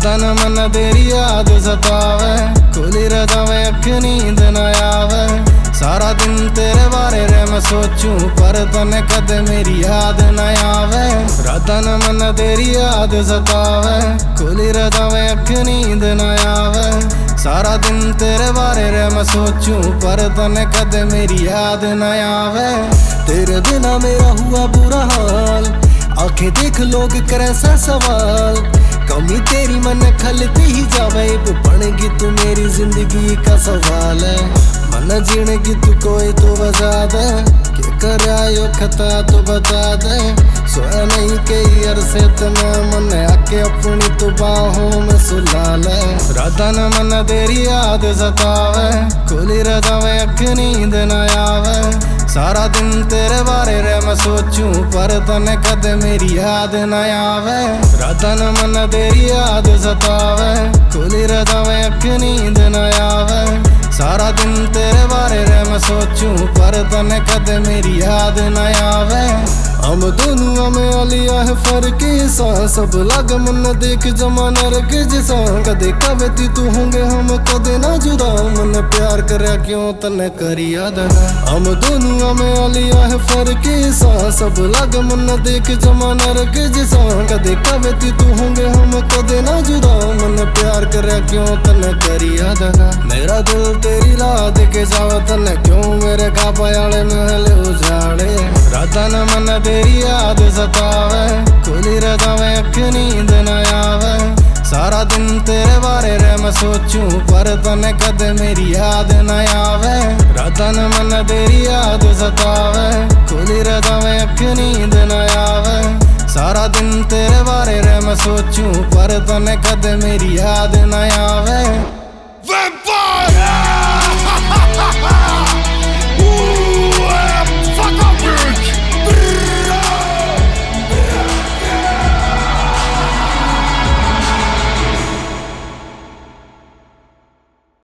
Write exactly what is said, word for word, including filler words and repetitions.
रातां न मन तेरी याद सतावे, खुली रजावे अख नींद न आवे। सारा दिन तेरे बारे रे मैं सोचूं, पर तने कदे मेरी याद न आवे। रातां न मन तेरी याद सतावे, खुली रजावे अख नींद न आवे। सारा दिन तेरे बारे रे मैं सोचूं, पर तने कदे मेरी याद न आवे। तेरे बिना मेरा हुआ बुरा हाल, आंखें देख लोग करे सा सवाल। कमी तेरी मन खलती ही जावे, बनेगी तू मेरी जिंदगी का सवाल है। मन जीने की तू कोई तो बता दे, के कर आयो खता तो बता दे। सोया नहीं कई अरसे तना मन आके अपनी तो बाहों में सुला ले। रातां न मन तेरी याद सतावे, खुली रजावे अख नींद न आवे। सारा दिन तेरे बारे रे मैं सोचूं, पर तने कदे मेरी याद न आवे। रातां न मन तेरी याद सतावे, खुली रजावे अख नींद न आवे। सारा दिन तेरे बारे रे मैं सोचूं, पर तने कदे मेरी याद न आवे। हम दोनों में आलिया है फर्क सा, सब लग मन देख जमाना रख जैसा। कदे कवे तू होंगे हम कदे ना जुदा, मन प्यार करे क्यों तने करी याद है। हम दोनों में आलिया है फर्क सा, सब लग मन देख जमाना रख जैसा। कदे कवे तू होंगे हम कदे ना जुदा, मन प्यार करे क्यों तने करी याद है। मेरा दिल तेरी राह देखे जावे, तने क्यों मेरे कापायाले महल उजाड़े। रातां न मन तेरी याद सतावे, खुली रजावे अख नींद न आवे। सारा दिन तेरे बारे रे मैं सोचूं, पर तने कदे मेरी याद न आवे। रातां न मन तेरी याद सतावे, खुली रजावे अख नींद न आवे। सारा दिन तेरे बारे रे मैं सोचूं, पर तने कदे मेरी याद न आवे।